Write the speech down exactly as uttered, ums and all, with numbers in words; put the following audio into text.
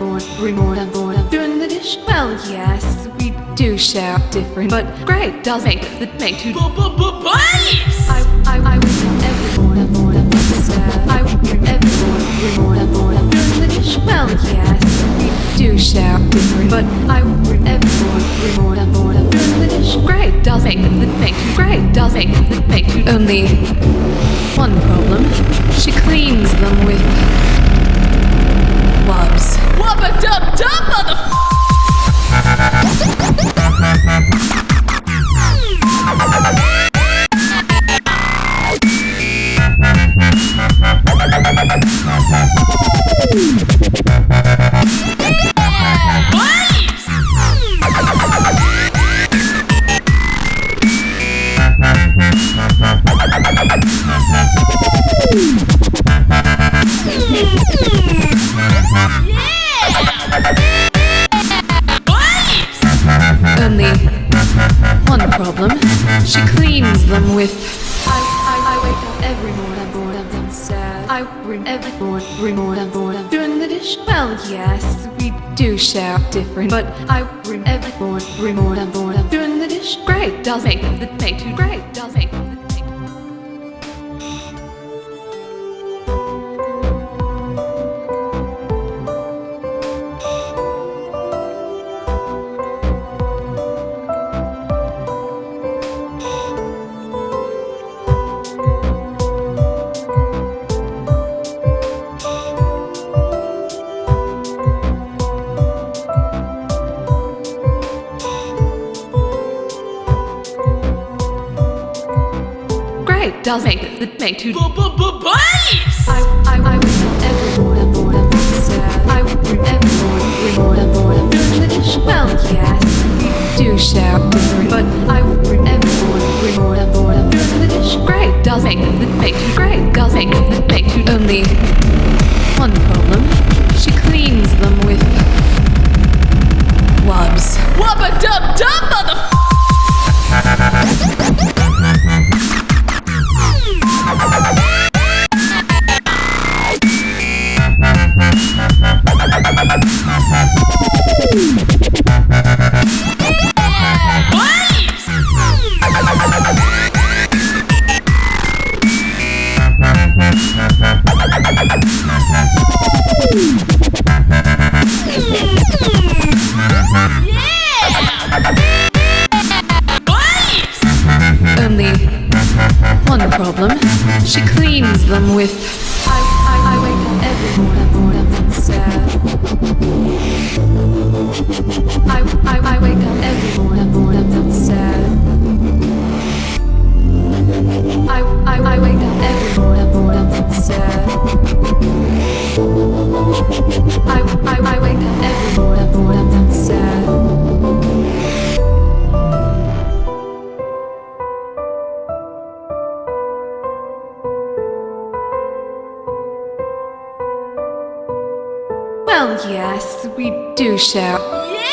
everyone, remote and bored and doing the dish. Well, yes, we do share different, but great does make the make two b-b-b-babes. I I I wake up every morning, bored and sad. I every morning, remote and bored and doing the dish. Well, yes, we do share different, but I every morning, remote and bored and doing the dish. Great does make the make two. Great does make the make two. Only one problem: she cleans them with wubs. Wubba dub dub, mother. Only one problem: she cleans them with. I, I, I wake up every morning, bored and sad. I bring every morning, remote and bored and doing the dish. Well, yes, we do share different, but I bring every morning, remote and bored and doing the dish. Great does make the make two. Great does make the make. Great does make the make two b-b-b-babes. I I I wake up every morning, bored and sad. I every morning, remote and bored and doing the dish. Well, yes, we do share different, but I every morning, remote and bored and doing the dish. Great does make the make two. Great does make the make two. Only one problem: she cleans them with wubs. Wubba dub dub, mother. Only one problem: she cleans them with. I I, I wake up every morning, bored and sad. I I I wake up every morning, bored and sad. I I I wake up every morning, bored and sad. I I I wake up every morning, bored and sad. Well, yes, we do share.